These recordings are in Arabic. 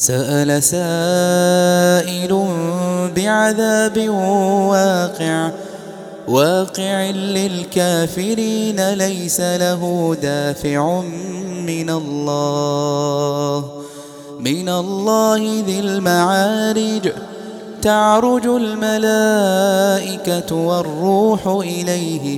سأل سائل بعذاب واقع للكافرين ليس له دافع من الله ذي المعارج. تعرج الملائكة والروح إليه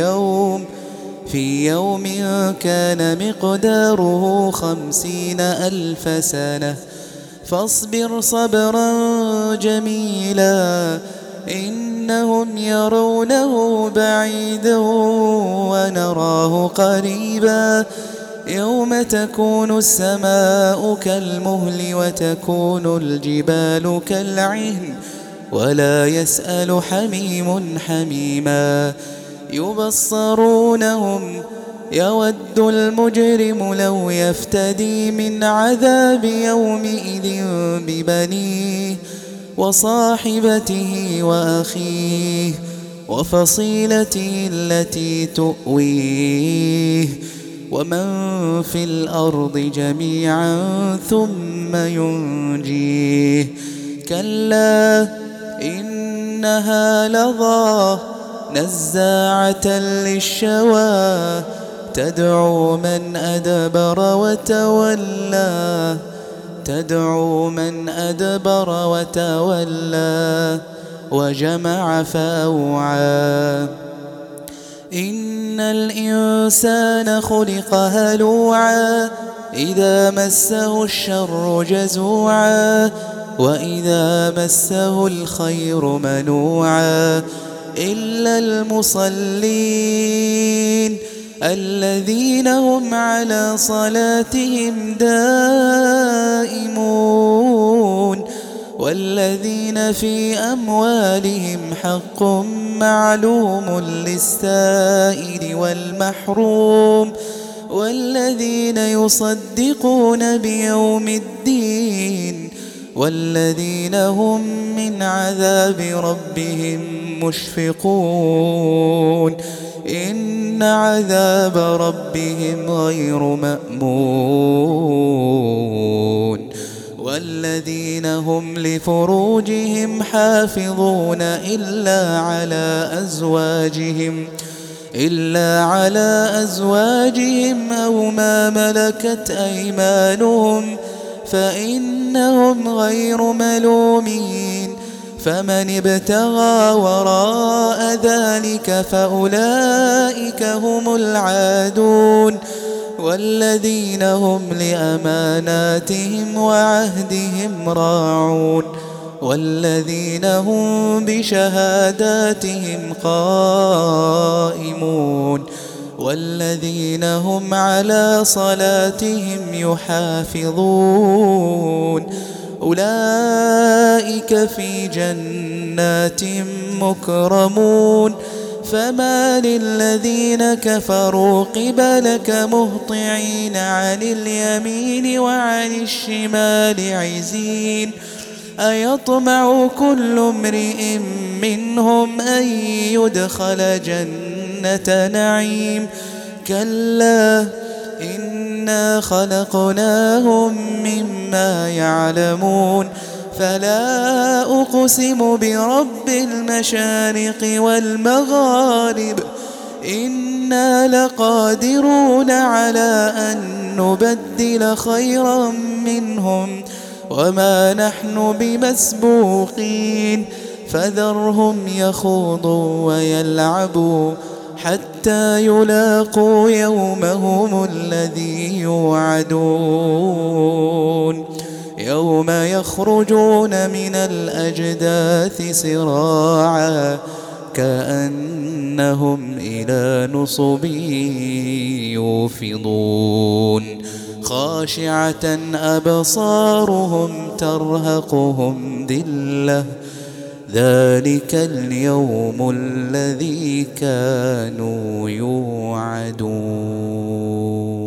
في يوم كان مقداره 50,000 سنة. فاصبر صبرا جميلا إنهم يرونه بعيدا ونراه قريبا. يوم تكون السماء كالمهل وتكون الجبال كالعهن ولا يسأل حميم حميما. يبصرونهم يود المجرم لو يفتدي من عذاب يومئذ ببنيه وصاحبته وأخيه وفصيلته التي تؤويه ومن في الأرض جميعا ثم ينجيه. كلا إنها لظى نزاعة للشوى تدعو من أدبر وتولى وجمع فأوعى. إن الإنسان خلق هلوعا إذا مسه الشر جزوعا وإذا مسه الخير منوعا إلا المصلين الذين هم على صلاتهم دائمون والذين في أموالهم حق معلوم للسائل والمحروم والذين يصدقون بيوم الدين والذين هم من عذاب ربهم مشفقون. إن عذاب ربهم غير مأمون. والذين هم لفروجهم حافظون إلا على أزواجهم أو ما ملكت أيمانهم فإنهم غير ملومين. فمن ابتغى وراء ذلك فأولئك هم العادون. والذين هم لأماناتهم وعهدهم راعون والذين هم بشهاداتهم قائمون والذين هم على صلاتهم يحافظون. أولئك في جنات مكرمون. فما للذين كفروا قبلك مهطعين عن اليمين وعن الشمال عزين. أيطمع كل امرئ منهم أن يدخل جنة نعيم. كلا إنا خلقناهم مما يعلمون. فلا أقسم برب المشارق والمغارب إنا لقادرون على أن نبدل خيرا منهم وما نحن بمسبوقين. فذرهم يخوضوا ويلعبوا حتى يلاقوا يومهم الذي يوعدون. يوم يخرجون من الأجداث سراعا كأنهم إلى نصب يوفضون. خاشعة أبصارهم ترهقهم ذلة ذلك اليوم الذي كانوا يوعدون.